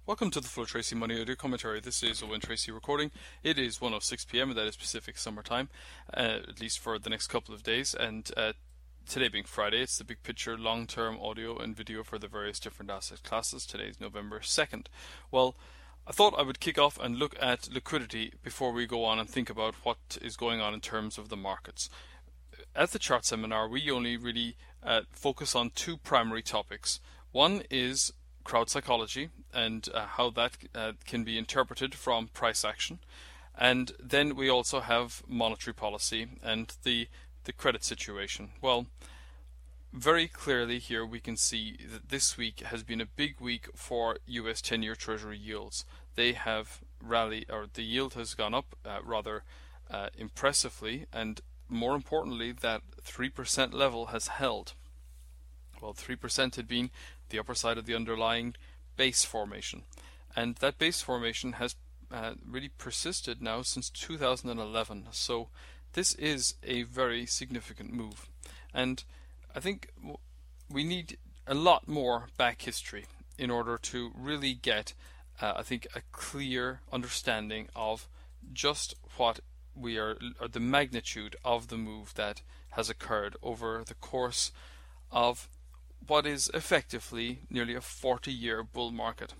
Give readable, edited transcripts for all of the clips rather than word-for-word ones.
Welcome to the Full Tracy Money Audio Commentary. This is Owen Tracy recording. It is 1:06 p.m. and that is Pacific Summer Time, at least for the next couple of days. And today being Friday, it's the big picture, long-term audio and video for the various different asset classes. Today is November 2nd. Well, I thought I would kick off and look at liquidity before we go on and think about what is going on in terms of the markets. At the chart seminar, we only really focus on two primary topics. One is crowd psychology and how that can be interpreted from price action, and then we also have monetary policy and the credit situation. Well, very clearly here we can see that this week has been a big week for US 10-year Treasury yields. They have rallied, or the yield has gone up rather impressively, and more importantly that 3% level has held. Well, 3% had been the upper side of the underlying base formation, and that base formation has really persisted now since 2011. So this is a very significant move, and I think we need a lot more back history in order to really get I think a clear understanding of just what we are, or the magnitude of the move that has occurred over the course of what is effectively nearly a 40-year bull market.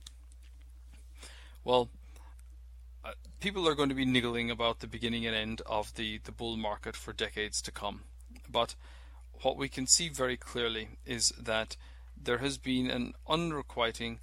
Well, people are going to be niggling about the beginning and end of the bull market for decades to come. But what we can see very clearly is that there has been an unrequiting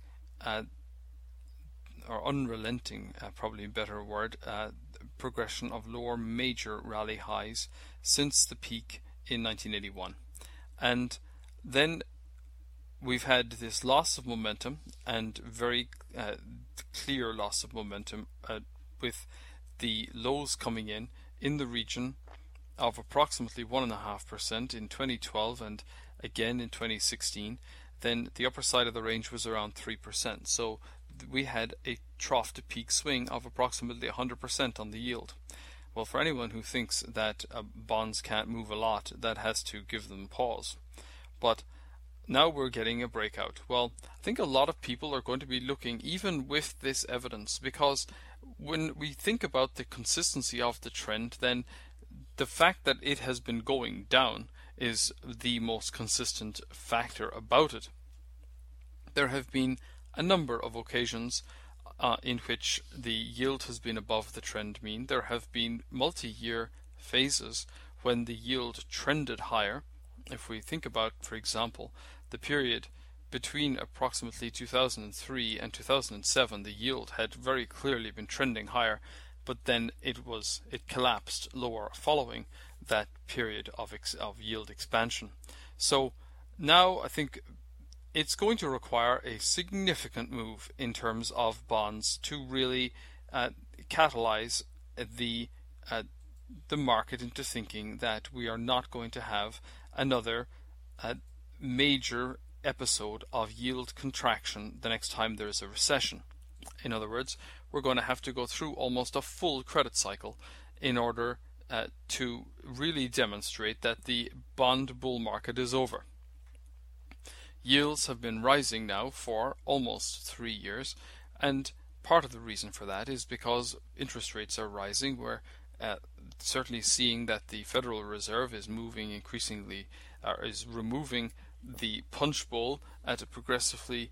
or unrelenting, probably a better word, progression of lower major rally highs since the peak in 1981. And then we've had this loss of momentum, and very clear loss of momentum with the lows coming in the region of approximately 1.5% in 2012 and again in 2016. Then the upper side of the range was around 3%. So we had a trough to peak swing of approximately 100% on the yield. Well, for anyone who thinks that bonds can't move a lot, that has to give them pause. But now we're getting a breakout. Well, I think a lot of people are going to be looking even with this evidence, because when we think about the consistency of the trend, then the fact that it has been going down is the most consistent factor about it. There have been a number of occasions in which the yield has been above the trend mean. There have been multi-year phases when the yield trended higher. If we think about, for example, the period between approximately 2003 and 2007, the yield had very clearly been trending higher, but then it collapsed lower following that period of yield expansion. So now I think it's going to require a significant move in terms of bonds to really catalyze the market into thinking that we are not going to have another major episode of yield contraction the next time there is a recession. In other words, we're going to have to go through almost a full credit cycle in order to really demonstrate that the bond bull market is over. Yields have been rising now for almost 3 years, and part of the reason for that is because interest rates are rising. We're certainly seeing that the Federal Reserve is moving increasingly, is removing the punch bowl at a progressively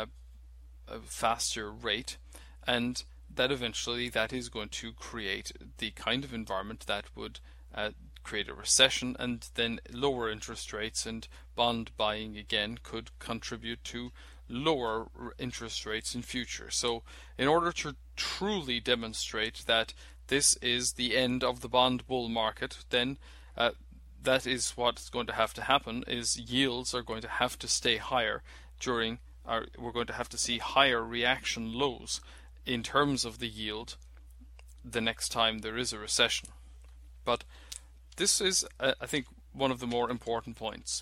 faster rate, and that eventually that is going to create the kind of environment that would create a recession, and then lower interest rates and bond buying again could contribute to lower interest rates in future. So in order to truly demonstrate that this is the end of the bond bull market, then that is what's going to happen is yields are going to have to stay higher we're going to have to see higher reaction lows in terms of the yield the next time there is a recession. But this is, I think, one of the more important points.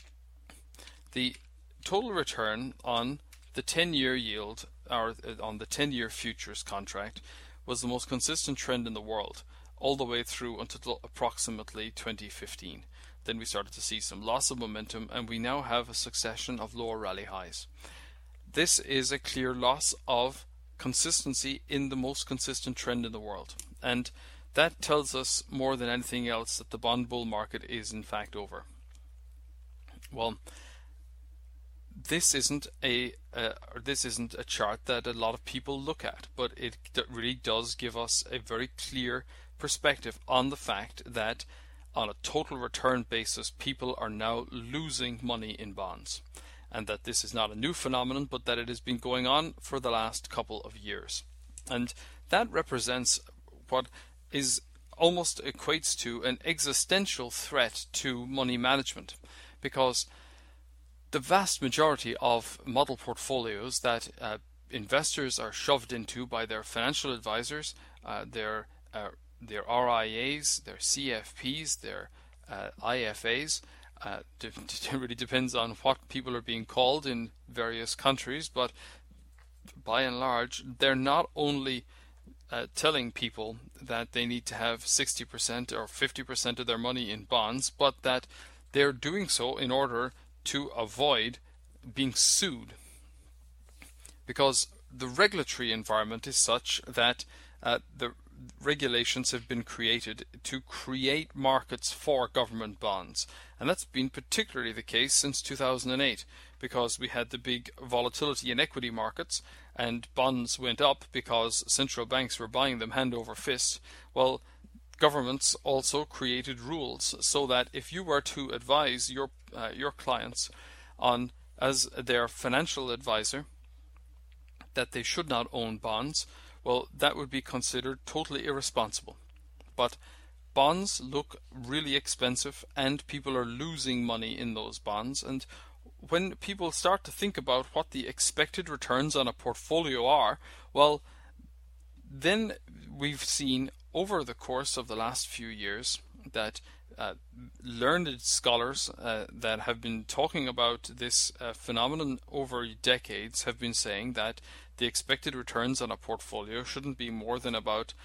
The total return on the 10-year yield, or on the 10-year futures contract, was the most consistent trend in the world all the way through until approximately 2015. Then we started to see some loss of momentum, and we now have a succession of lower rally highs. this is a clear loss of consistency in the most consistent trend in the world. And that tells us more than anything else that the bond bull market is in fact over. Well, this isn't a chart that a lot of people look at, but it really does give us a very clear perspective on the fact that on a total return basis, people are now losing money in bonds, and that this is not a new phenomenon, but that it has been going on for the last couple of years. And that represents what is almost equates to an existential threat to money management, because the vast majority of model portfolios that investors are shoved into by their financial advisors, their RIAs, their CFPs, their IFAs, it really depends on what people are being called in various countries, but by and large, they're not only telling people that they need to have 60% or 50% of their money in bonds, but that they're doing so in order to avoid being sued, because the regulatory environment is such that the regulations have been created to create markets for government bonds, and that's been particularly the case since 2008, because we had the big volatility in equity markets and bonds went up because central banks were buying them hand over fist. Well, governments also created rules so that if you were to advise your clients on, as their financial advisor, that they should not own bonds, well, that would be considered totally irresponsible. But bonds look really expensive and people are losing money in those bonds, and when people start to think about what the expected returns on a portfolio are, well, then we've seen over the course of the last few years that learned scholars that have been talking about this phenomenon over decades have been saying that the expected returns on a portfolio shouldn't be more than about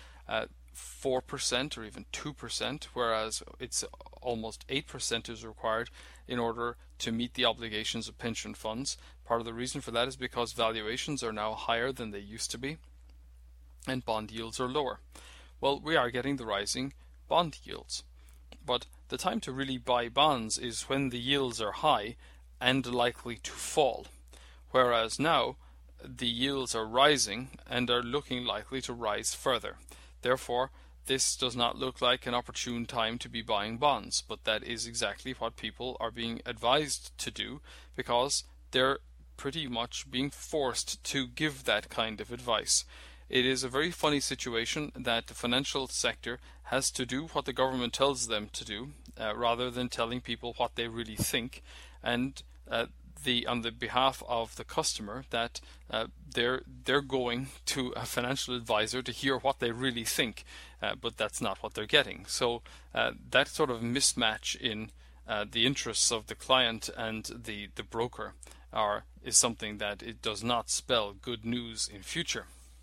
4% or even 2%, whereas it's almost 8% is required in order to meet the obligations of pension funds. Part of the reason for that is because valuations are now higher than they used to be and bond yields are lower. Well, we are getting the rising bond yields, but the time to really buy bonds is when the yields are high and likely to fall, whereas now the yields are rising and are looking likely to rise further. Therefore, this does not look like an opportune time to be buying bonds, but that is exactly what people are being advised to do, because they're pretty much being forced to give that kind of advice. It is a very funny situation that the financial sector has to do what the government tells them to do, rather than telling people what they really think, and on the behalf of the customer, that they're going to a financial advisor to hear what they really think, but that's not what they're getting. So that sort of mismatch in the interests of the client and the broker is something that it does not spell good news in future.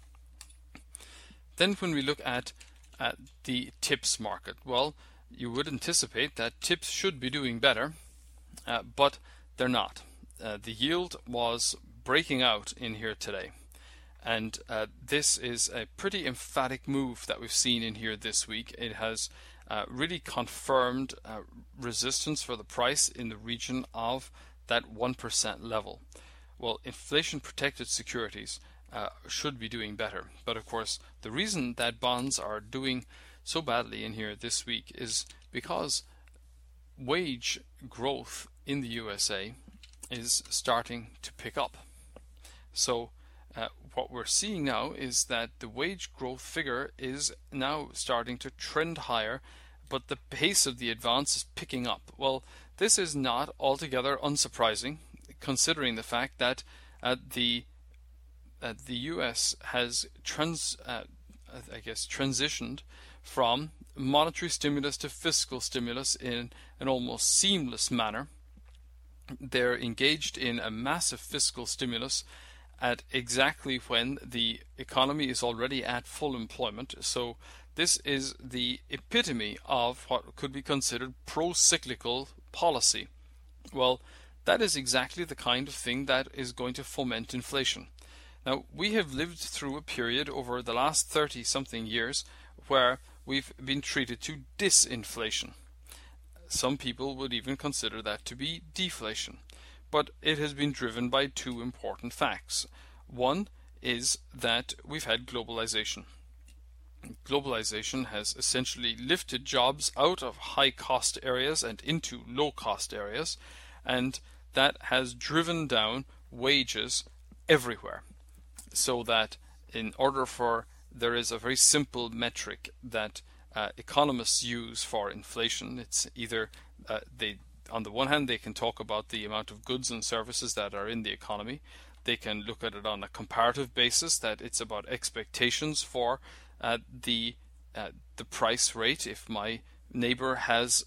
Then when we look at the TIPS market, well, you would anticipate that TIPS should be doing better, but they're not. The yield was breaking out in here today, and this is a pretty emphatic move that we've seen in here this week. It has really confirmed resistance for the price in the region of that 1% level. Well, inflation protected securities should be doing better, but of course the reason that bonds are doing so badly in here this week is because wage growth in the USA is starting to pick up. So what we're seeing now is that the wage growth figure is now starting to trend higher, but the pace of the advance is picking up. Well, this is not altogether unsurprising, considering the fact that the US has transitioned from monetary stimulus to fiscal stimulus in an almost seamless manner. They're engaged in a massive fiscal stimulus at exactly when the economy is already at full employment. So this is the epitome of what could be considered pro-cyclical policy. Well, that is exactly the kind of thing that is going to foment inflation. Now, we have lived through a period over the last 30-something years where we've been treated to disinflation. Some people would even consider that to be deflation. But it has been driven by two important facts. One is that we've had globalization. Globalization has essentially lifted jobs out of high-cost areas and into low-cost areas, and that has driven down wages everywhere. So that in order for, there is a very simple metric that economists use for inflation. It's either on the one hand, they can talk about the amount of goods and services that are in the economy. They can look at it on a comparative basis, that it's about expectations for the price rate. If my neighbor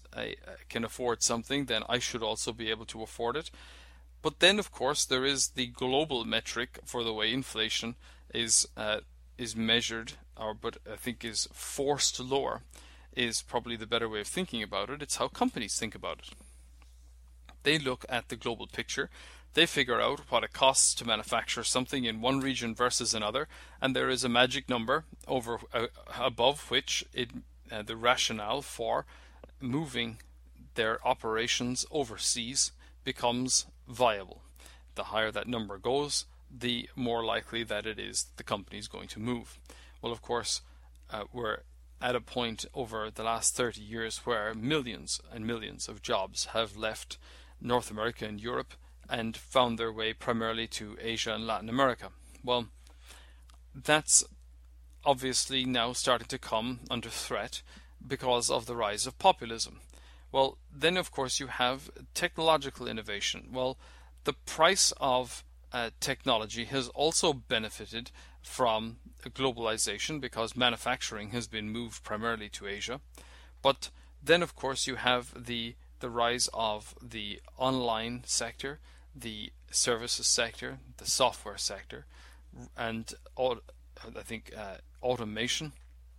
can afford something, then I should also be able to afford it. But then, of course, there is the global metric for the way inflation is measured, but I think is forced lower, is probably the better way of thinking about it. It's how companies think about it. They look at the global picture. They figure out what it costs to manufacture something in one region versus another, and there is a magic number above which the rationale for moving their operations overseas becomes viable. The higher that number goes, the more likely that it is the company is going to move. Well, of course, we're at a point over the last 30 years where millions and millions of jobs have left North America and Europe and found their way primarily to Asia and Latin America. Well, that's obviously now starting to come under threat because of the rise of populism. Well, then of course you have technological innovation. Well, the price of technology has also benefited from globalization because manufacturing has been moved primarily to Asia. But then of course you have the rise of the online sector, the services sector, the software sector, and automation.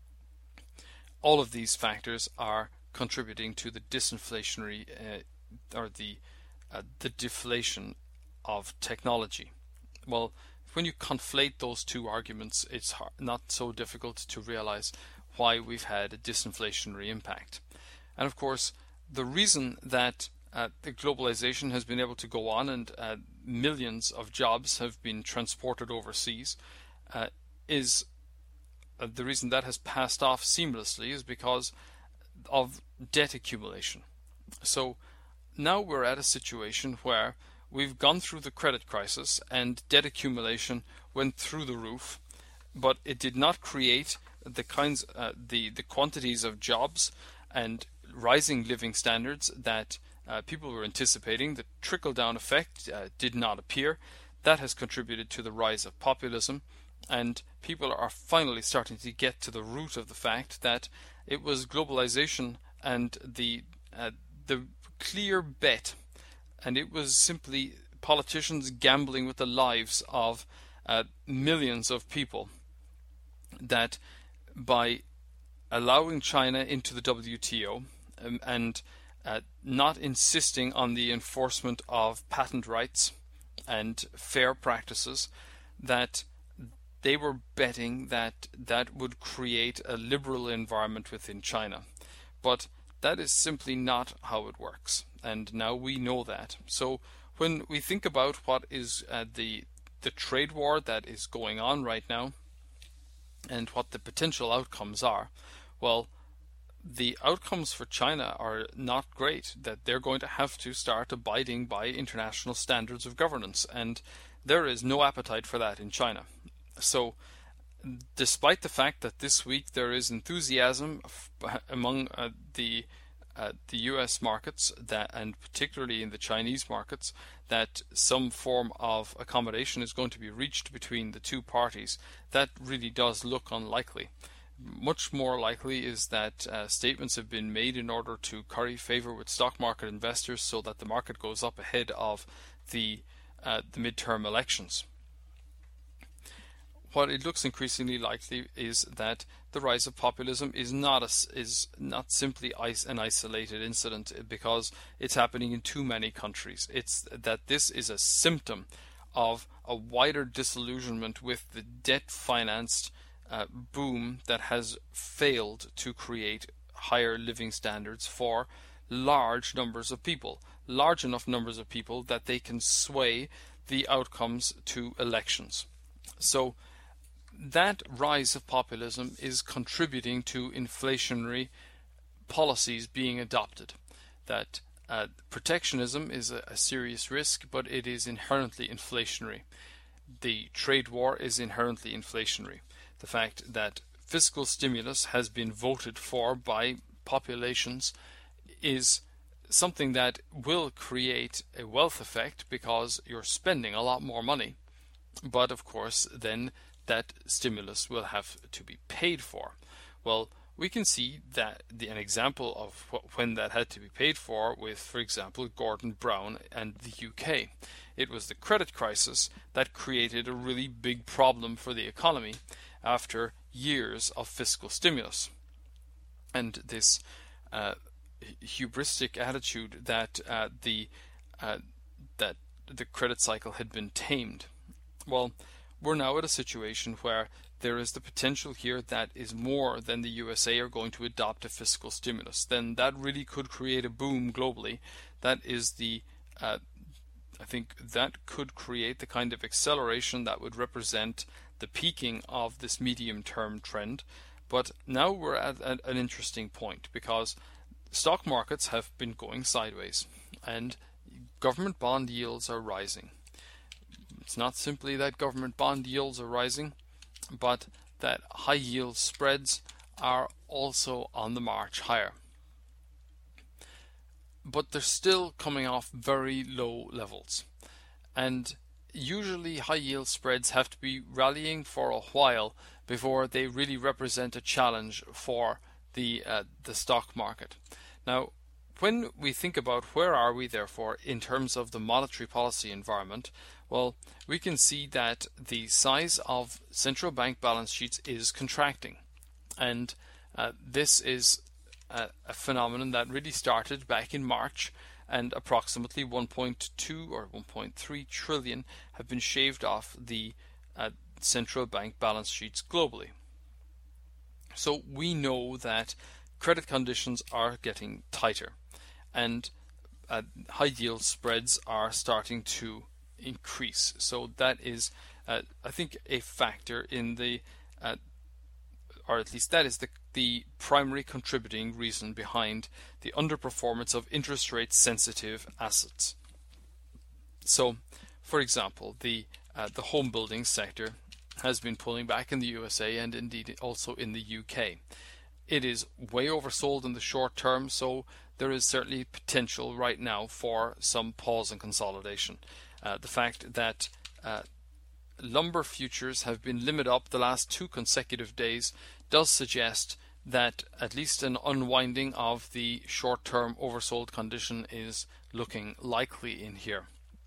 All of these factors are contributing to the disinflationary or the deflation of technology. Well, when you conflate those two arguments, it's not so difficult to realize why we've had a disinflationary impact. And of course, the reason that the globalization has been able to go on and millions of jobs have been transported overseas is the reason that has passed off seamlessly is because of debt accumulation. So now we're at a situation where we've gone through the credit crisis and debt accumulation went through the roof, but it did not create the kinds, the quantities of jobs and rising living standards that people were anticipating. The trickle-down effect did not appear. That has contributed to the rise of populism, and people are finally starting to get to the root of the fact that it was globalization and the clear bet, and it was simply politicians gambling with the lives of millions of people, that by allowing China into the WTO and not insisting on the enforcement of patent rights and fair practices, that they were betting that that would create a liberal environment within China. But that is simply not how it works, and now we know that. So when we think about what is the trade war that is going on right now and what the potential outcomes are, well, the outcomes for China are not great, that they're going to have to start abiding by international standards of governance, and there is no appetite for that in China. So despite the fact that this week there is enthusiasm among the US markets, and particularly in the Chinese markets, that some form of accommodation is going to be reached between the two parties, that really does look unlikely. Much more likely is that statements have been made in order to curry favor with stock market investors so that the market goes up ahead of the midterm elections. what it looks increasingly likely is that the rise of populism is not simply an isolated incident because it's happening in too many countries. It's that this is a symptom of a wider disillusionment with the debt-financed boom that has failed to create higher living standards for large numbers of people, large enough numbers of people that they can sway the outcomes to elections. So that rise of populism is contributing to inflationary policies being adopted. That protectionism is a serious risk, but it is inherently inflationary. The trade war is inherently inflationary. The fact that fiscal stimulus has been voted for by populations is something that will create a wealth effect because you're spending a lot more money. But of course, then that stimulus will have to be paid for. Well, we can see that an example of when that had to be paid for with, for example, Gordon Brown and the UK. It was the credit crisis that created a really big problem for the economy after years of fiscal stimulus. And this hubristic attitude that the credit cycle had been tamed. Well, we're now at a situation where there is the potential here that is more than the USA are going to adopt a fiscal stimulus. Then that really could create a boom globally. That is I think that could create the kind of acceleration that would represent the peaking of this medium-term trend. But now we're at an interesting point because stock markets have been going sideways and government bond yields are rising. It's not simply that government bond yields are rising, but that high yield spreads are also on the march higher. But they're still coming off very low levels. And usually high yield spreads have to be rallying for a while before they really represent a challenge for the stock market. Now, when we think about where are we therefore in terms of the monetary policy environment, well, we can see that the size of central bank balance sheets is contracting. And this is a phenomenon that really started back in March, and approximately 1.2 or 1.3 trillion have been shaved off the central bank balance sheets globally. So we know that credit conditions are getting tighter, and high yield spreads are starting to increase. So that is, I think, a factor in the, or at least that is the primary contributing reason behind the underperformance of interest rate sensitive assets. So, for example, the home building sector has been pulling back in the USA and indeed also in the UK. It is way oversold in the short term, so there is certainly potential right now for some pause and consolidation. The fact that lumber futures have been limit up the last 2 consecutive days does suggest that at least an unwinding of the short-term oversold condition is looking likely in here.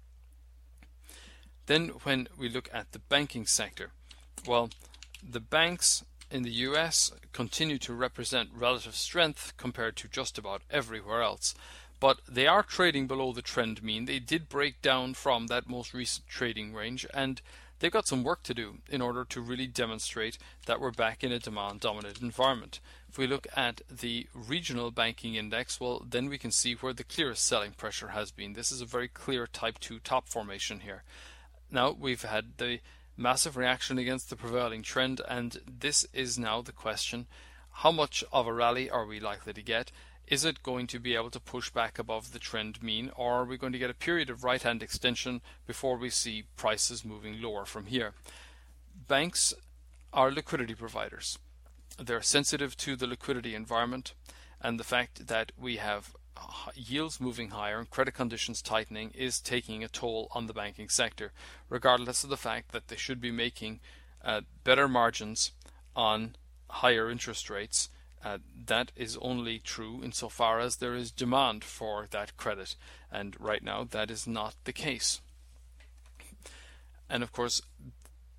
Then when we look at the banking sector, well, the banks in the US continue to represent relative strength compared to just about everywhere else, but they are trading below the trend mean. They did break down from that most recent trading range, and they've got some work to do in order to really demonstrate that we're back in a demand-dominated environment. If we look at the regional banking index, well, then we can see where the clearest selling pressure has been. This is a very clear type 2 top formation here. Now we've had the massive reaction against the prevailing trend, and this is now the question: how much of a rally are we likely to get? Is it going to be able to push back above the trend mean, or are we going to get a period of right-hand extension before we see prices moving lower from here? Banks are liquidity providers. They're sensitive to the liquidity environment, and the fact that we have yields moving higher and credit conditions tightening is taking a toll on the banking sector, regardless of the fact that they should be making better margins on higher interest rates. That is only true insofar as there is demand for that credit, and right now that is not the case. And of course,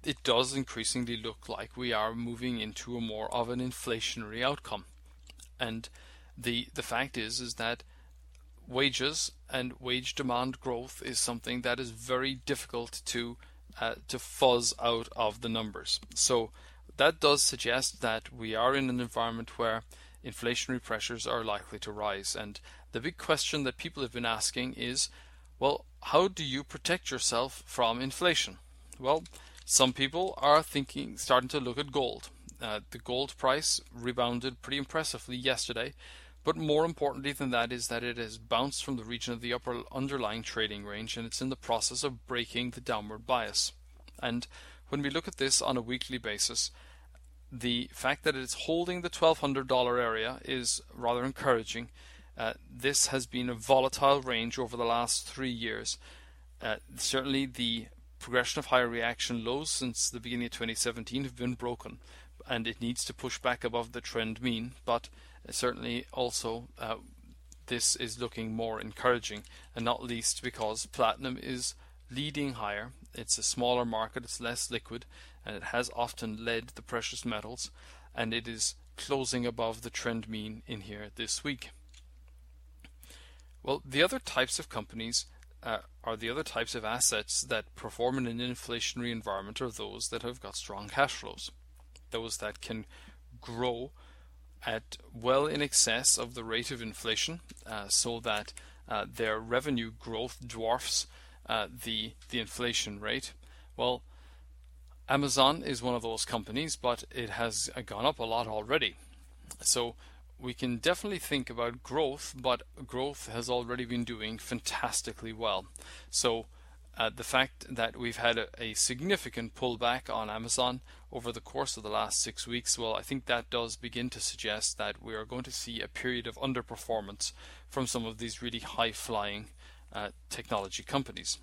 it does increasingly look like we are moving into a more of an inflationary outcome. And the fact is that wages and wage demand growth is something that is very difficult to fuzz out of the numbers. So that does suggest that we are in an environment where inflationary pressures are likely to rise. And the big question that people have been asking is, well, how do you protect yourself from inflation? Well, some people are starting to look at gold. The gold price rebounded pretty impressively yesterday, but more importantly than that is that it has bounced from the region of the upper underlying trading range, and it's in the process of breaking the downward bias. And when we look at this on a weekly basis, the fact that it's holding the $1,200 area is rather encouraging. This has been a volatile range over the last 3 years. Certainly the progression of higher reaction lows since the beginning of 2017 have been broken, and it needs to push back above the trend mean, but certainly also this is looking more encouraging, and not least because platinum is leading higher. It's a smaller market, it's less liquid, and it has often led the precious metals, and it is closing above the trend mean in here this week. Well, the other types of companies or the other types of assets that perform in an inflationary environment are those that have got strong cash flows, those that can grow at well in excess of the rate of inflation, so that their revenue growth dwarfs the inflation rate. Well, Amazon is one of those companies, but it has gone up a lot already. So we can definitely think about growth, but growth has already been doing fantastically well. So the fact that we've had a significant pullback on Amazon over the course of the last 6 weeks, well, I think that does begin to suggest that we are going to see a period of underperformance from some of these really high-flying technology companies.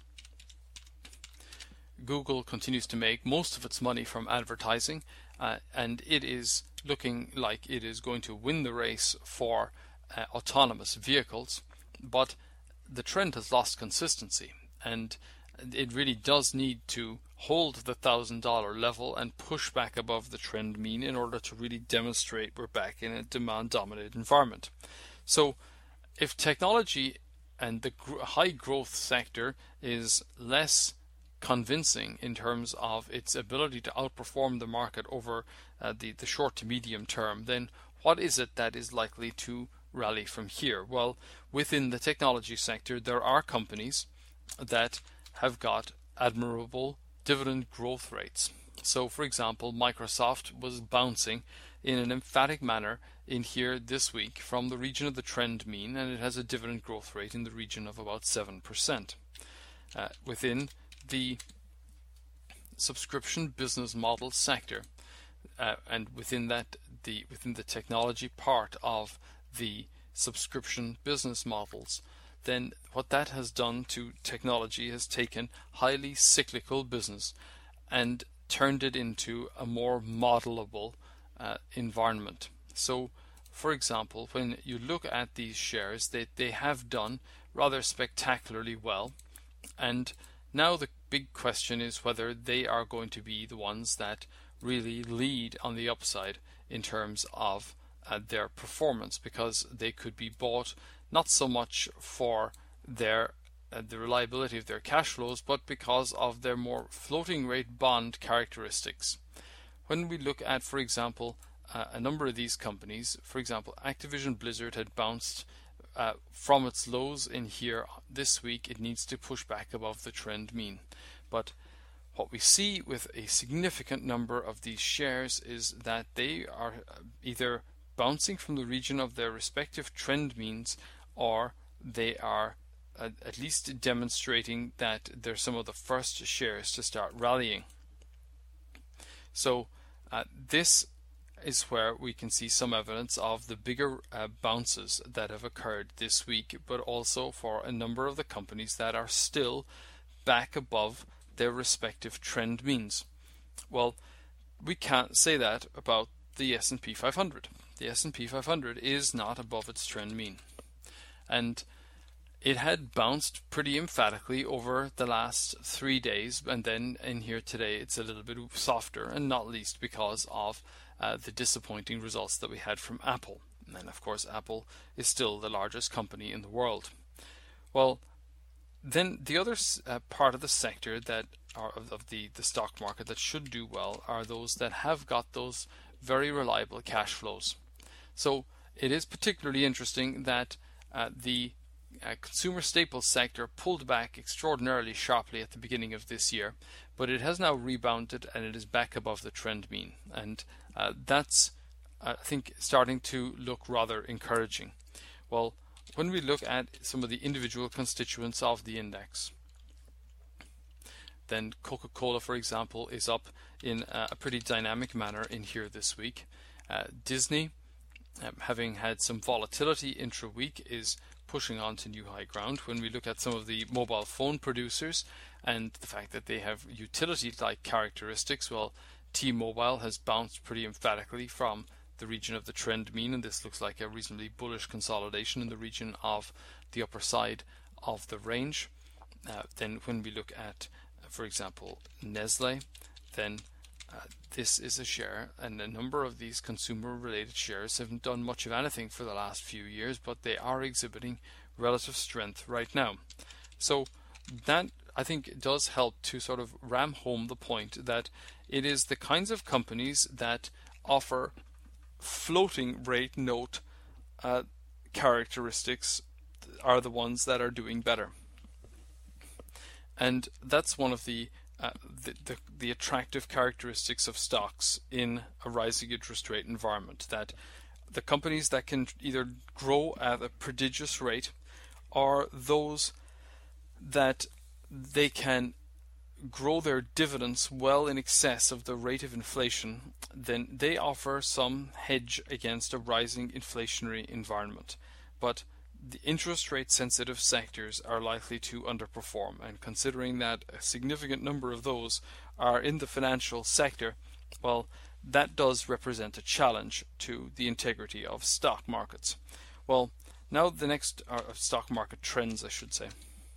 Google continues to make most of its money from advertising, and it is looking like it is going to win the race for autonomous vehicles, but the trend has lost consistency, and it really does need to hold the $1,000 level and push back above the trend mean in order to really demonstrate we're back in a demand-dominated environment. So if technology and the high growth sector is less convincing in terms of its ability to outperform the market over the short to medium term, then what is it that is likely to rally from here? Well, within the technology sector, there are companies that have got admirable dividend growth rates. So, for example, Microsoft was bouncing in an emphatic manner in here this week from the region of the trend mean, and it has a dividend growth rate in the region of about 7%. Within the subscription business model sector, and within the technology part of the subscription business models, then what that has done to technology has taken highly cyclical business and turned it into a more modelable environment. So, for example, when you look at these shares, they have done rather spectacularly well, and now the big question is whether they are going to be the ones that really lead on the upside in terms of their performance, because they could be bought not so much for the reliability of their cash flows, but because of their more floating rate bond characteristics. When we look at, for example, a number of these companies, for example, Activision Blizzard had bounced from its lows in here this week. It needs to push back above the trend mean. But what we see with a significant number of these shares is that they are either bouncing from the region of their respective trend means, or they are at least demonstrating that they're some of the first shares to start rallying. So this is where we can see some evidence of the bigger bounces that have occurred this week, but also for a number of the companies that are still back above their respective trend means. Well, we can't say that about the S&P 500. The S&P 500 is not above its trend mean, and it had bounced pretty emphatically over the last 3 days, and then in here today it's a little bit softer, and not least because of the disappointing results that we had from Apple. And of course, Apple is still the largest company in the world. Well, then the other part of the sector that are of the stock market that should do well are those that have got those very reliable cash flows. So it is particularly interesting that the consumer staples sector pulled back extraordinarily sharply at the beginning of this year, but it has now rebounded and it is back above the trend mean, and that's I think starting to look rather encouraging. Well, when we look at some of the individual constituents of the index, then Coca-Cola, for example, is up in a pretty dynamic manner in here this week. Disney, having had some volatility intra-week, is pushing on to new high ground. When we look at some of the mobile phone producers and the fact that they have utility-like characteristics, well, T-Mobile has bounced pretty emphatically from the region of the trend mean, and this looks like a reasonably bullish consolidation in the region of the upper side of the range. Then when we look at, for example, Nestle, then this is a share, and a number of these consumer-related shares haven't done much of anything for the last few years, but they are exhibiting relative strength right now. So that, I think, does help to sort of ram home the point that it is the kinds of companies that offer floating rate note characteristics are the ones that are doing better. And that's one of the attractive characteristics of stocks in a rising interest rate environment, that the companies that can either grow at a prodigious rate are those that they can grow their dividends well in excess of the rate of inflation. Then they offer some hedge against a rising inflationary environment. But the interest rate sensitive sectors are likely to underperform, and considering that a significant number of those are in the financial sector, well, that does represent a challenge to the integrity of stock markets. Well, now the next stock market trends, I should say.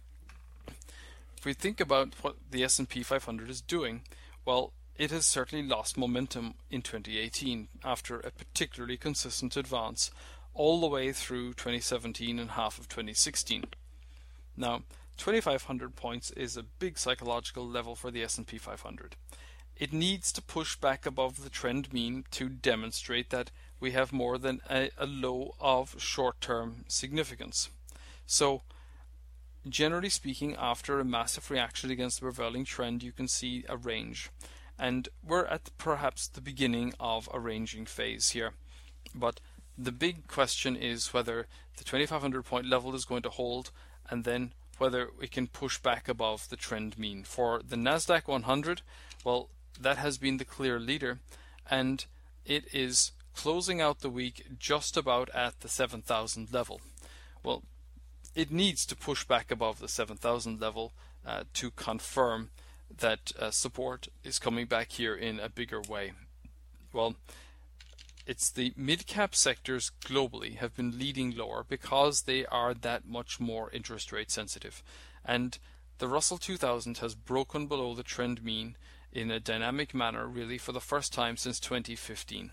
If we think about what the S&P 500 is doing, well, it has certainly lost momentum in 2018 after a particularly consistent advance all the way through 2017 and half of 2016. Now, 2,500 points is a big psychological level for the S&P 500. It needs to push back above the trend mean to demonstrate that we have more than a low of short-term significance. So, generally speaking, after a massive reaction against the prevailing trend, you can see a range. And we're at perhaps the beginning of a ranging phase here. But the big question is whether the 2,500 point level is going to hold, and then whether we can push back above the trend mean. For the Nasdaq 100, well, that has been the clear leader, and it is closing out the week just about at the 7,000 level. Well, it needs to push back above the 7,000 level to confirm that support is coming back here in a bigger way. Well, it's the mid-cap sectors globally have been leading lower because they are that much more interest rate sensitive. And the Russell 2000 has broken below the trend mean in a dynamic manner really for the first time since 2015.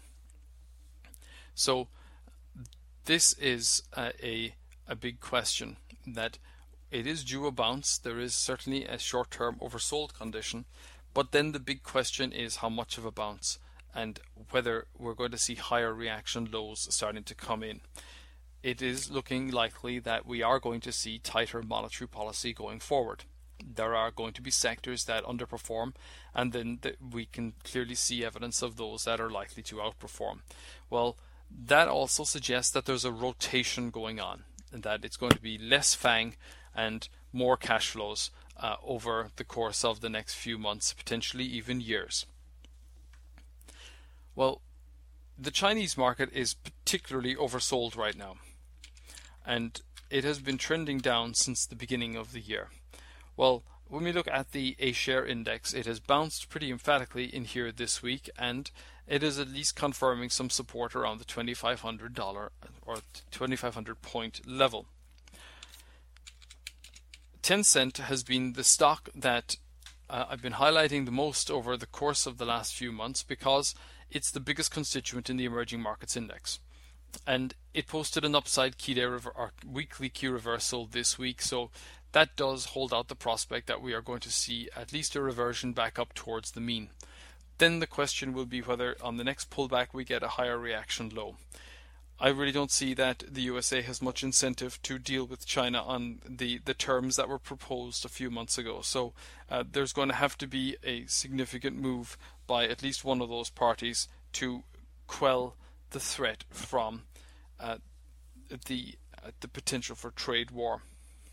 So this is a big question, that it is due a bounce. There is certainly a short-term oversold condition, but then the big question is how much of a bounce, and whether we're going to see higher reaction lows starting to come in. It is looking likely that we are going to see tighter monetary policy going forward. There are going to be sectors that underperform, and then we can clearly see evidence of those that are likely to outperform. Well, that also suggests that there's a rotation going on, and that it's going to be less FANG and more cash flows over the course of the next few months, potentially even years. Well, the Chinese market is particularly oversold right now, and it has been trending down since the beginning of the year. Well, when we look at the A-share index, it has bounced pretty emphatically in here this week, and it is at least confirming some support around the $2,500 or 2,500 point level. Tencent has been the stock that I've been highlighting the most over the course of the last few months because it's the biggest constituent in the emerging markets index. And it posted an upside key day or weekly key reversal this week, so that does hold out the prospect that we are going to see at least a reversion back up towards the mean. Then the question will be whether on the next pullback we get a higher reaction low. I really don't see that the USA has much incentive to deal with China on the terms that were proposed a few months ago. So there's going to have to be a significant move by at least one of those parties to quell the threat from the potential for trade war.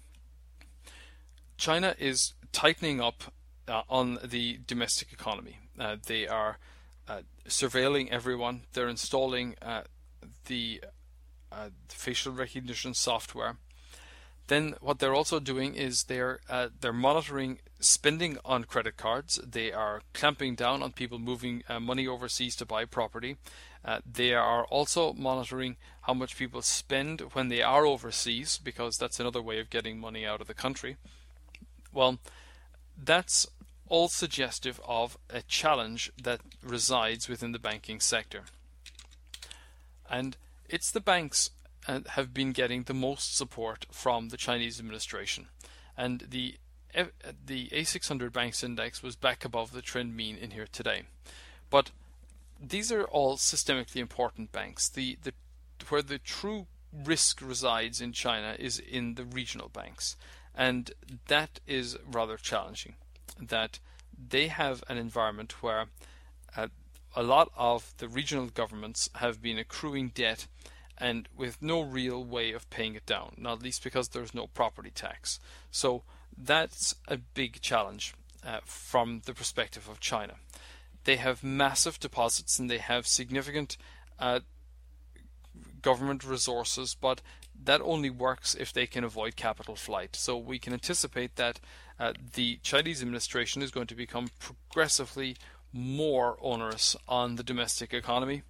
China is tightening up on the domestic economy. They are surveilling everyone. They're installing the facial recognition software. Then what they're also doing is they're monitoring spending on credit cards. They are clamping down on people moving money overseas to buy property. They are also monitoring how much people spend when they are overseas, because that's another way of getting money out of the country. Well, that's all suggestive of a challenge that resides within the banking sector. And it's the banks have been getting the most support from the Chinese administration. And the A600 Banks Index was back above the trend mean in here today. But these are all systemically important banks. Where the true risk resides in China is in the regional banks. And that is rather challenging. That they have an environment where a lot of the regional governments have been accruing debt and with no real way of paying it down, not least because there's no property tax. So that's a big challenge from the perspective of China. They have massive deposits and they have significant government resources, but that only works if they can avoid capital flight. So we can anticipate that the Chinese administration is going to become progressively more onerous on the domestic economy.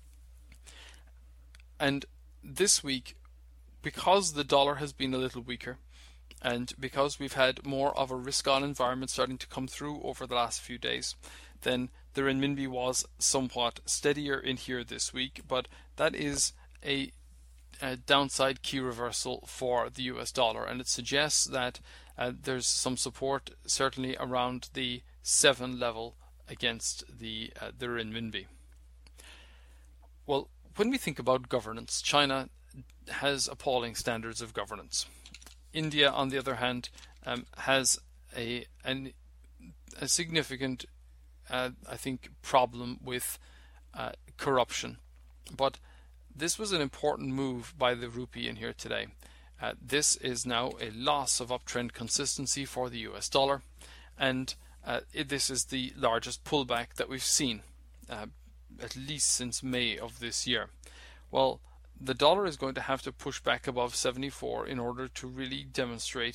And this week, because the dollar has been a little weaker, and because we've had more of a risk-on environment starting to come through over the last few days, then the renminbi was somewhat steadier in here this week, but that is a downside key reversal for the US dollar, and it suggests that there's some support certainly around the 7 level against the renminbi. Well, when we think about governance, China has appalling standards of governance. India, on the other hand, has a significant, I think, problem with corruption. But this was an important move by the rupee in here today. This is now a loss of uptrend consistency for the US dollar, and this is the largest pullback that we've seen, at least since May of this year. Well, the dollar is going to have to push back above 74 in order to really demonstrate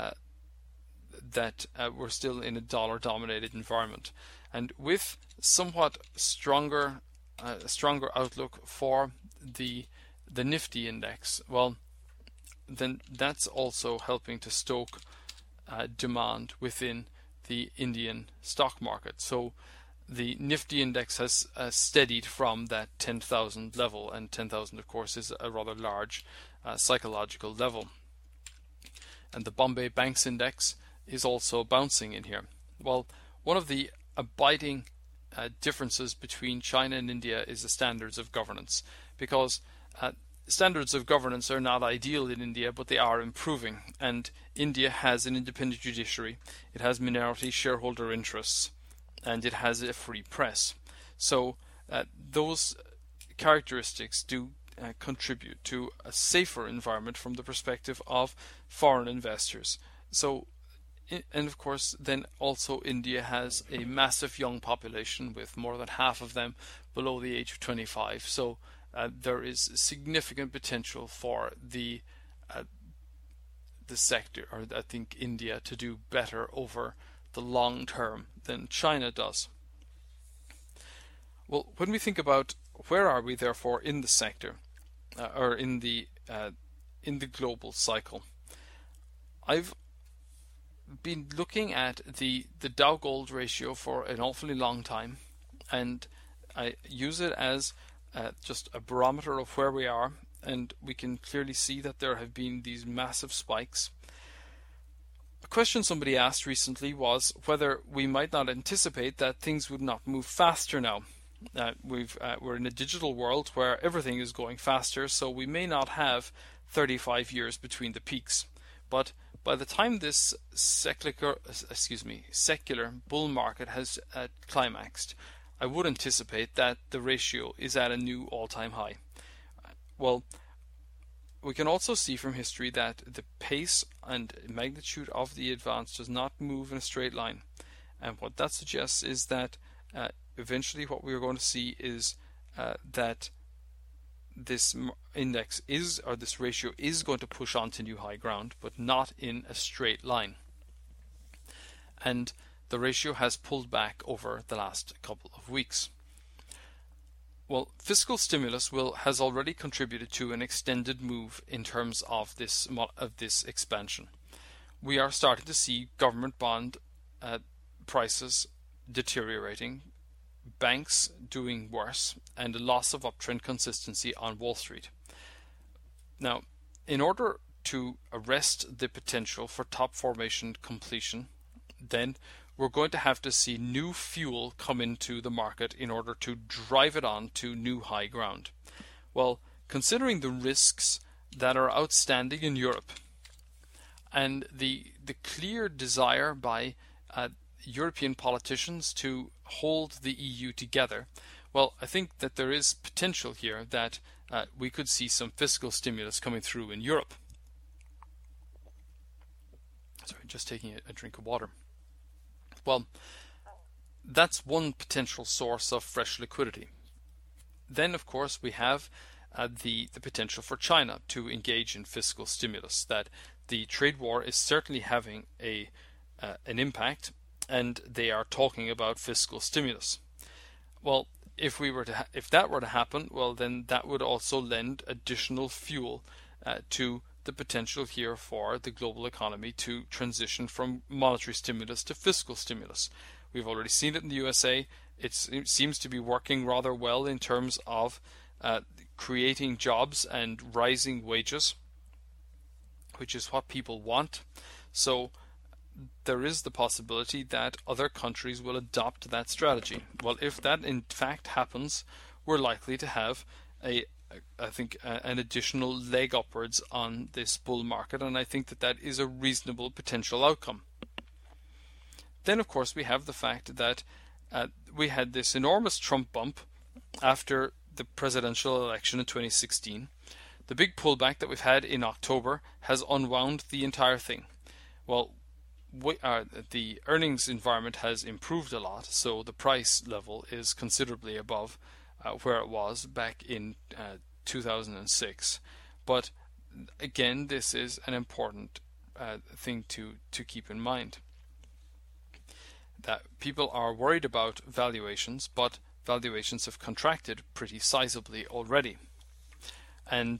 that we're still in a dollar-dominated environment. And with somewhat stronger outlook for the Nifty index, well, then that's also helping to stoke demand within the Indian stock market. So the Nifty index has steadied from that 10,000 level, and 10,000 of course is a rather large psychological level. And the Bombay Banks Index is also bouncing in here. Well, one of the abiding differences between China and India is the standards of governance, because standards of governance are not ideal in India, but they are improving. And India has an independent judiciary, it has minority shareholder interests, and it has a free press. So those characteristics do contribute to a safer environment from the perspective of foreign investors. So, and of course, then also India has a massive young population, with more than half of them below the age of 25. So there is significant potential for the sector, or I think India, to do better over the long term than China does. Well, when we think about where are we therefore in the sector, or in the global cycle, I've been looking at the Dow Gold ratio for an awfully long time, and I use it as just a barometer of where we are, and we can clearly see that there have been these massive spikes. A question somebody asked recently was whether we might not anticipate that things would not move faster now. We're in a digital world where everything is going faster, so we may not have 35 years between the peaks. But by the time this secular bull market has climaxed, I would anticipate that the ratio is at a new all-time high. Well, we can also see from history that the pace and magnitude of the advance does not move in a straight line. And what that suggests is that eventually what we are going to see is that this index is, or this ratio is going to push on to new high ground, but not in a straight line. And the ratio has pulled back over the last couple of weeks. Well, fiscal stimulus has already contributed to an extended move in terms of this expansion. We are starting to see government bond prices deteriorating, banks doing worse, and a loss of uptrend consistency on Wall Street. Now, in order to arrest the potential for top formation completion, then we're going to have to see new fuel come into the market in order to drive it on to new high ground. Well, considering the risks that are outstanding in Europe and the clear desire by European politicians to hold the EU together, well, I think that there is potential here that we could see some fiscal stimulus coming through in Europe. Sorry, just taking a drink of water. Well, that's one potential source of fresh liquidity. Then, of course, we have the potential for China to engage in fiscal stimulus. That the trade war is certainly having an impact, and they are talking about fiscal stimulus. Well, if that were to happen, well, then that would also lend additional fuel to the potential here for the global economy to transition from monetary stimulus to fiscal stimulus. We've already seen it in the USA. It seems to be working rather well in terms of creating jobs and rising wages, which is what people want. So there is the possibility that other countries will adopt that strategy. Well, if that in fact happens, we're likely to have an additional leg upwards on this bull market, and I think that is a reasonable potential outcome. Then, of course, we have the fact that we had this enormous Trump bump after the presidential election in 2016. The big pullback that we've had in October has unwound the entire thing. Well, the earnings environment has improved a lot, so the price level is considerably above where it was back in 2006. But again, this is an important thing to keep in mind. That people are worried about valuations, but valuations have contracted pretty sizably already. And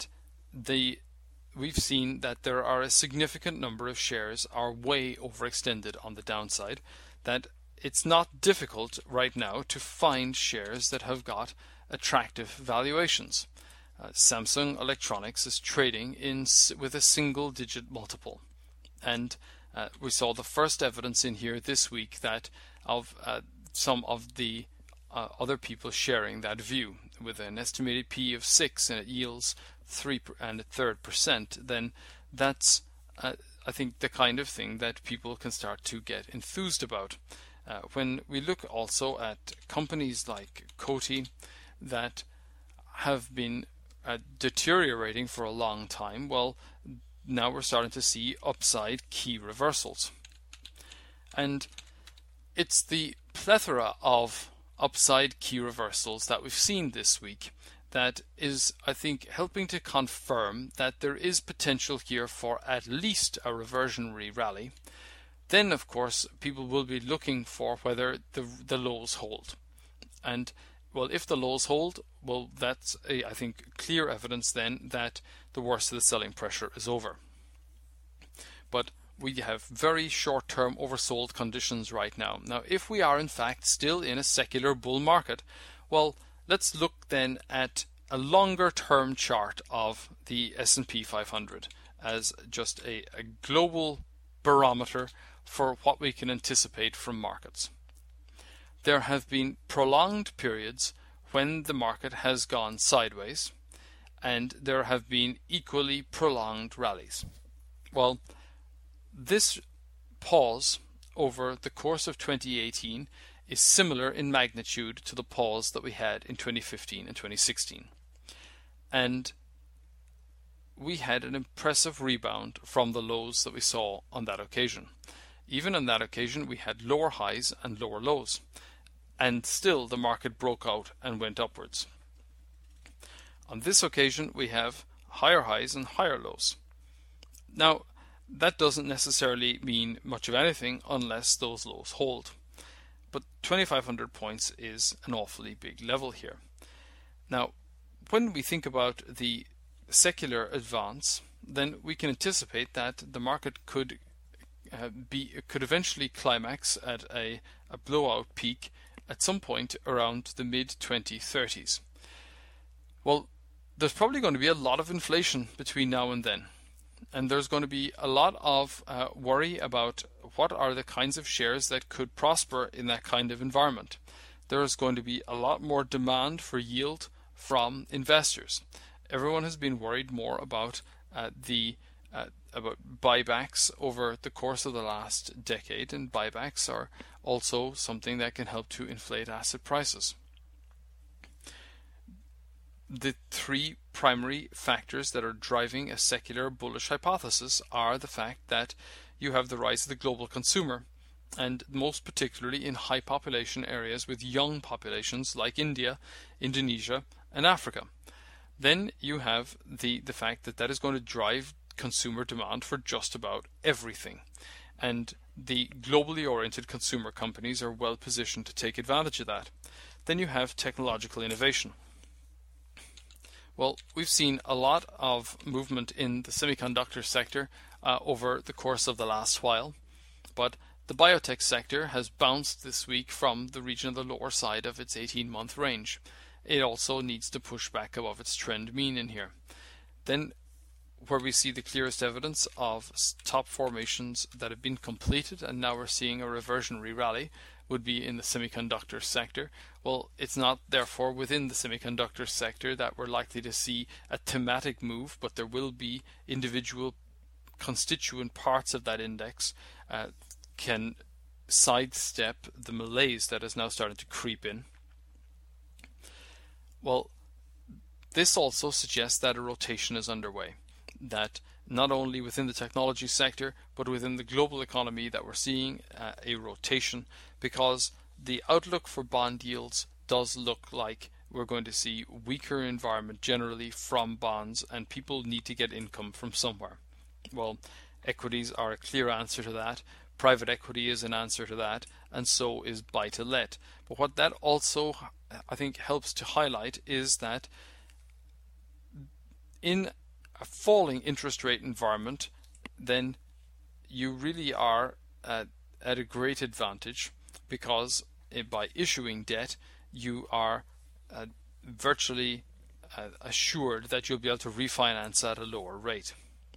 we've seen that there are a significant number of shares are way overextended on the downside, that it's not difficult right now to find shares that have got attractive valuations. Samsung Electronics is trading with a single-digit multiple, and we saw the first evidence in here this week that of some of the other people sharing that view. With an estimated P of 6 and it yields 3 1/3%, then that's I think the kind of thing that people can start to get enthused about. When we look also at companies like Coty that have been deteriorating for a long time, well, now we're starting to see upside key reversals. And it's the plethora of upside key reversals that we've seen this week that is, I think, helping to confirm that there is potential here for at least a reversionary rally. Then, of course, people will be looking for whether the lows hold. And, well, if the lows hold, well, that's, I think, clear evidence then that the worst of the selling pressure is over. But we have very short-term oversold conditions right now. Now, if we are in fact still in a secular bull market, well, let's look then at a longer-term chart of the S&P 500 as just a global barometer for what we can anticipate from markets. There have been prolonged periods when the market has gone sideways, and there have been equally prolonged rallies. Well, this pause over the course of 2018 is similar in magnitude to the pause that we had in 2015 and 2016. And we had an impressive rebound from the lows that we saw on that occasion. Even on that occasion, we had lower highs and lower lows, and still the market broke out and went upwards. On this occasion, we have higher highs and higher lows. Now, that doesn't necessarily mean much of anything unless those lows hold. But 2,500 points is an awfully big level here. Now, when we think about the secular advance, then we can anticipate that the market could eventually climax at a blowout peak at some point around the mid-2030s. Well, there's probably going to be a lot of inflation between now and then. And there's going to be a lot of worry about what are the kinds of shares that could prosper in that kind of environment. There is going to be a lot more demand for yield from investors. Everyone has been worried more about about buybacks over the course of the last decade, and buybacks are also something that can help to inflate asset prices. The three primary factors that are driving a secular bullish hypothesis are the fact that you have the rise of the global consumer, and most particularly in high population areas with young populations like India, Indonesia, and Africa. Then you have the fact that is going to drive consumer demand for just about everything. And the globally oriented consumer companies are well positioned to take advantage of that. Then you have technological innovation. Well, we've seen a lot of movement in the semiconductor sector over the course of the last while, but the biotech sector has bounced this week from the region of the lower side of its 18-month range. It also needs to push back above its trend mean in here. Then, where we see the clearest evidence of top formations that have been completed and now we're seeing a reversionary rally would be in the semiconductor sector. Well, it's not therefore within the semiconductor sector that we're likely to see a thematic move, but there will be individual constituent parts of that index can sidestep the malaise that is now starting to creep in. Well, this also suggests that a rotation is underway, that not only within the technology sector, but within the global economy that we're seeing a rotation, because the outlook for bond yields does look like we're going to see weaker environment generally from bonds, and people need to get income from somewhere. Well, equities are a clear answer to that. Private equity is an answer to that, and so is buy-to-let. But what that also, I think, helps to highlight is that in a falling interest rate environment, then you really are at a great advantage, because by issuing debt, you are virtually assured that you'll be able to refinance at a lower rate.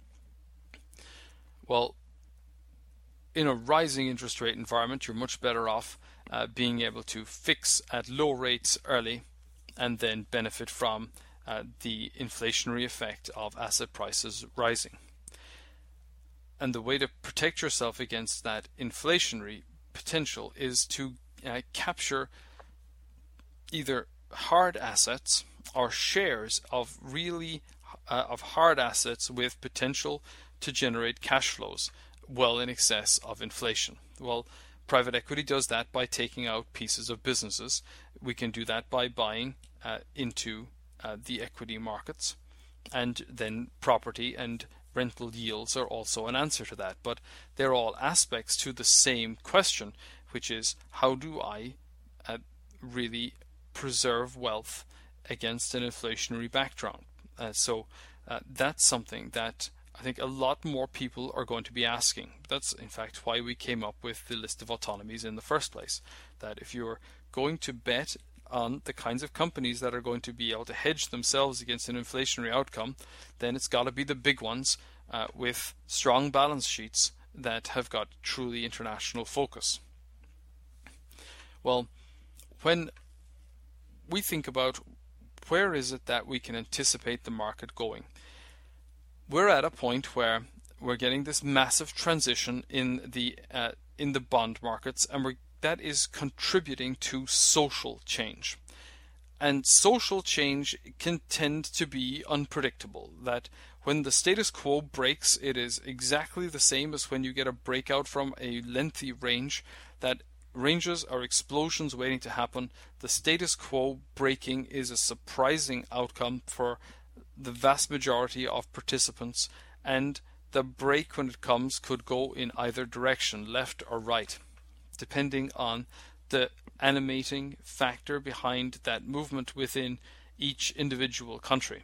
Well, in a rising interest rate environment, you're much better off being able to fix at low rates early and then benefit from the inflationary effect of asset prices rising. And the way to protect yourself against that inflationary potential is to capture either hard assets or shares of really of hard assets with potential to generate cash flows well in excess of inflation. Well, private equity does that by taking out pieces of businesses. We can do that by buying into the equity markets, and then property and rental yields are also an answer to that. But they're all aspects to the same question, which is, how do I really preserve wealth against an inflationary background? So that's something that I think a lot more people are going to be asking. That's in fact why we came up with the list of autonomies in the first place. That if you're going to bet on the kinds of companies that are going to be able to hedge themselves against an inflationary outcome, then it's got to be the big ones with strong balance sheets that have got truly international focus. Well, when we think about where is it that we can anticipate the market going, we're at a point where we're getting this massive transition in the bond markets, and that is contributing to social change. And social change can tend to be unpredictable. That when the status quo breaks, it is exactly the same as when you get a breakout from a lengthy range. That ranges are explosions waiting to happen. The status quo breaking is a surprising outcome for the vast majority of participants, and the break when it comes could go in either direction, left or right, depending on the animating factor behind that movement within each individual country.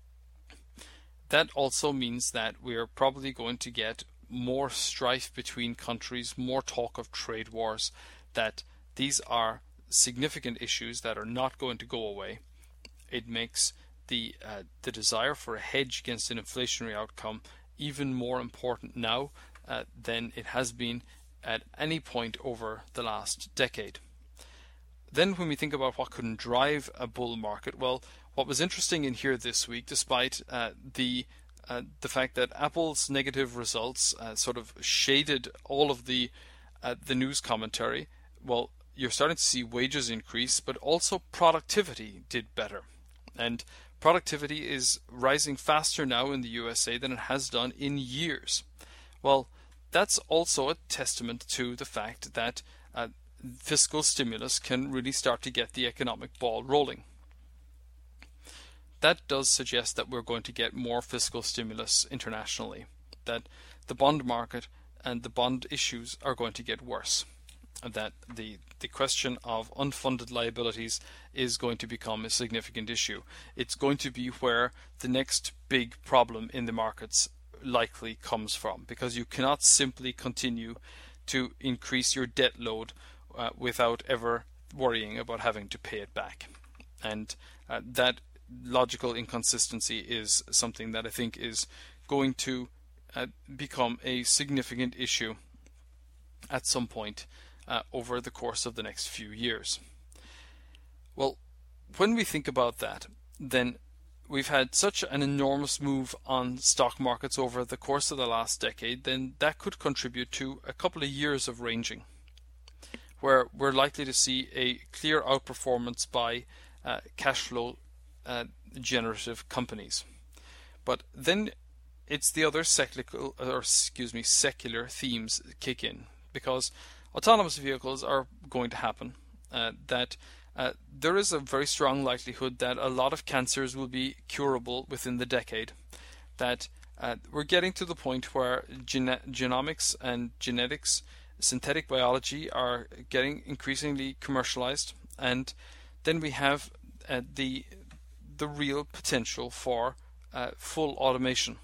That also means that we are probably going to get more strife between countries, more talk of trade wars, that these are significant issues that are not going to go away. It makes the desire for a hedge against an inflationary outcome even more important now than it has been at any point over the last decade. Then when we think about what can drive a bull market, well, what was interesting in here this week, despite the fact that Apple's negative results sort of shaded all of the news commentary, well, you're starting to see wages increase, but also productivity did better. And productivity is rising faster now in the USA than it has done in years. Well, that's also a testament to the fact that fiscal stimulus can really start to get the economic ball rolling. That does suggest that we're going to get more fiscal stimulus internationally, that the bond market and the bond issues are going to get worse, and that the question of unfunded liabilities is going to become a significant issue. It's going to be where the next big problem in the markets likely comes from, because you cannot simply continue to increase your debt load without ever worrying about having to pay it back. And that logical inconsistency is something that I think is going to become a significant issue at some point over the course of the next few years. Well, when we think about that, then we've had such an enormous move on stock markets over the course of the last decade, then that could contribute to a couple of years of ranging, where we're likely to see a clear outperformance by cash flow generative companies. But then it's the other secular themes kick in, because autonomous vehicles are going to happen, that there is a very strong likelihood that a lot of cancers will be curable within the decade, that we're getting to the point where genomics and genetics, synthetic biology are getting increasingly commercialized, and then we have the real potential for full automation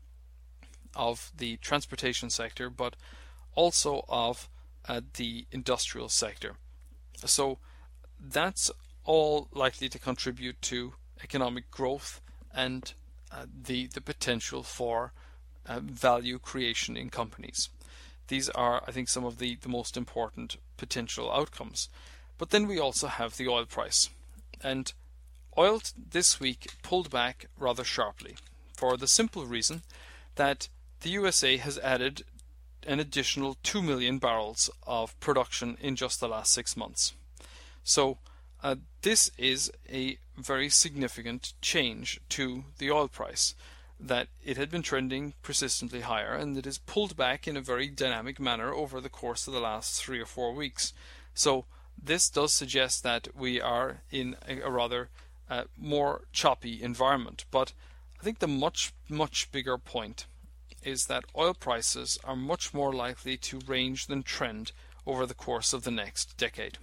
of the transportation sector, but also of the industrial sector. So that's all likely to contribute to economic growth and the potential for value creation in companies. These are, I think, some of the most important potential outcomes. But then we also have the oil price. And oil this week pulled back rather sharply for the simple reason that the USA has added an additional 2 million barrels of production in just the last 6 months. So this is a very significant change to the oil price, that it had been trending persistently higher, and it is pulled back in a very dynamic manner over the course of the last 3 or 4 weeks. So this does suggest that we are in a rather more choppy environment. But I think the much bigger point is that oil prices are much more likely to range than trend over the course of the next decade.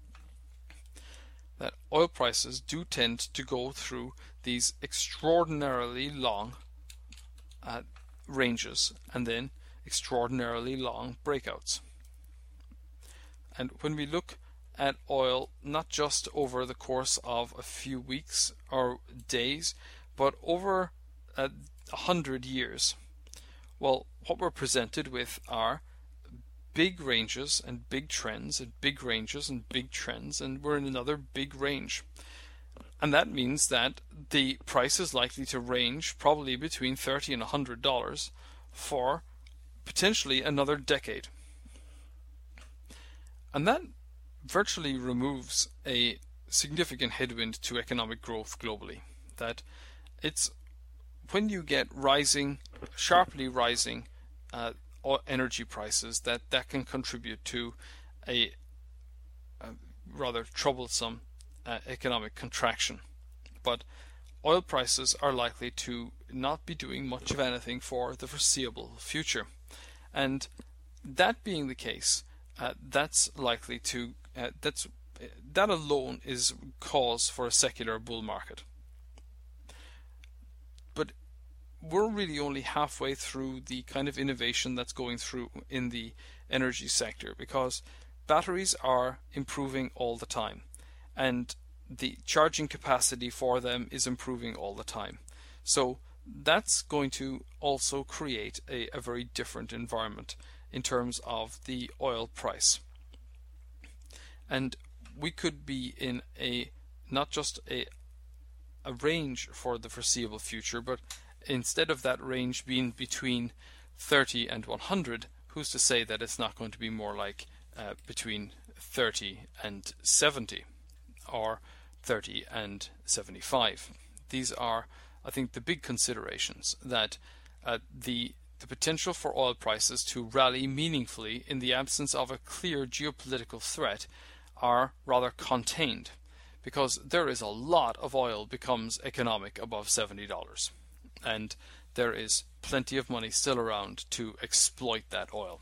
That oil prices do tend to go through these extraordinarily long ranges and then extraordinarily long breakouts. And when we look at oil, not just over the course of a few weeks or days, but over 100 years, well, what we're presented with are big ranges and big trends, and big ranges and big trends, and we're in another big range. And that means that the price is likely to range probably between $30 and $100 for potentially another decade. And that virtually removes a significant headwind to economic growth globally. That it's when you get sharply rising energy prices, that can contribute to a rather troublesome economic contraction. But oil prices are likely to not be doing much of anything for the foreseeable future. And that being the case, that's likely to that alone is cause for a secular bull market. But we're really only halfway through the kind of innovation that's going through in the energy sector, because batteries are improving all the time and the charging capacity for them is improving all the time. So that's going to also create a very different environment in terms of the oil price. And we could be in not just a range for the foreseeable future, but instead of that range being between 30 and 100, who's to say that it's not going to be more like between 30 and 70 or 30 and 75. These are, I think, the big considerations, that the potential for oil prices to rally meaningfully in the absence of a clear geopolitical threat are rather contained, because there is a lot of oil becomes economic above $70, and there is plenty of money still around to exploit that oil.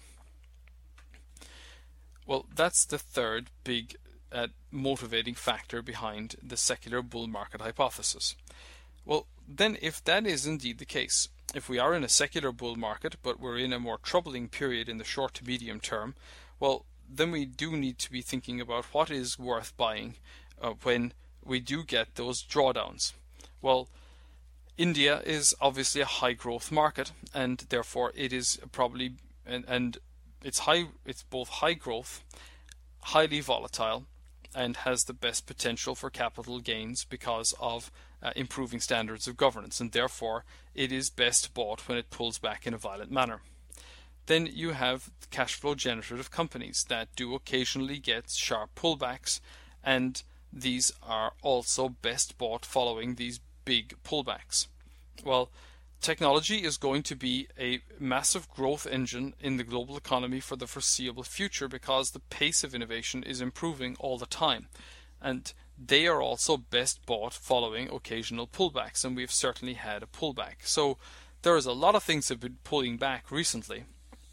Well, that's the third big motivating factor behind the secular bull market hypothesis. Well, then if that is indeed the case, if we are in a secular bull market but we're in a more troubling period in the short to medium term, well, then we do need to be thinking about what is worth buying when we do get those drawdowns. Well, India is obviously a high growth market, and therefore it is probably and it's both high growth, highly volatile, and has the best potential for capital gains because of improving standards of governance, and therefore it is best bought when it pulls back in a violent manner. Then you have cash flow generative companies that do occasionally get sharp pullbacks, and these are also best bought following these big pullbacks. Well, technology is going to be a massive growth engine in the global economy for the foreseeable future, because the pace of innovation is improving all the time, and they are also best bought following occasional pullbacks, and we've certainly had a pullback. So there is a lot of things that have been pulling back recently.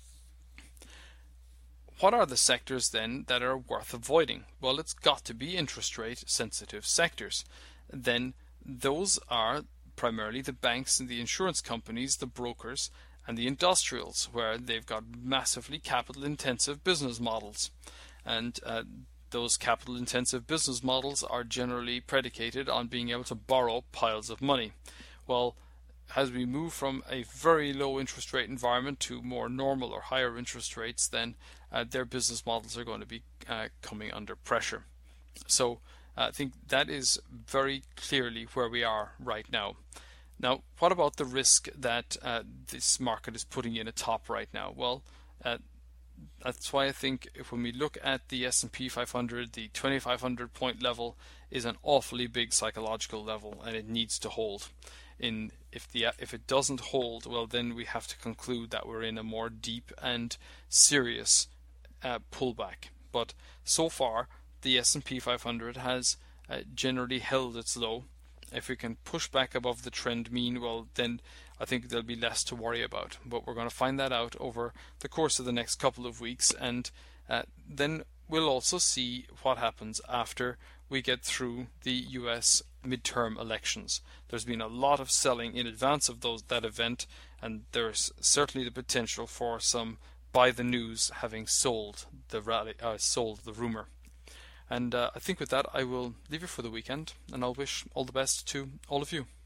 What are the sectors then that are worth avoiding? Well, it's got to be interest rate sensitive sectors. Then those are primarily the banks and the insurance companies, the brokers, and the industrials, where they've got massively capital intensive business models. And those capital intensive business models are generally predicated on being able to borrow piles of money. Well, as we move from a very low interest rate environment to more normal or higher interest rates, then their business models are going to be coming under pressure. So I think that is very clearly where we are right now. Now, what about the risk that this market is putting in atop right now? Well, that's why I think when we look at the S&P 500, the 2,500 point level is an awfully big psychological level, and it needs to hold. If it doesn't hold, well, then we have to conclude that we're in a more deep and serious pullback. But so far, the S&P 500 has generally held its low. If we can push back above the trend mean, well, then I think there'll be less to worry about. But we're going to find that out over the course of the next couple of weeks, and then we'll also see what happens after we get through the US midterm elections. There's been a lot of selling in advance of that event, and there's certainly the potential for some buy the news having sold the rumor. And I think with that I will leave you for the weekend, and I'll wish all the best to all of you.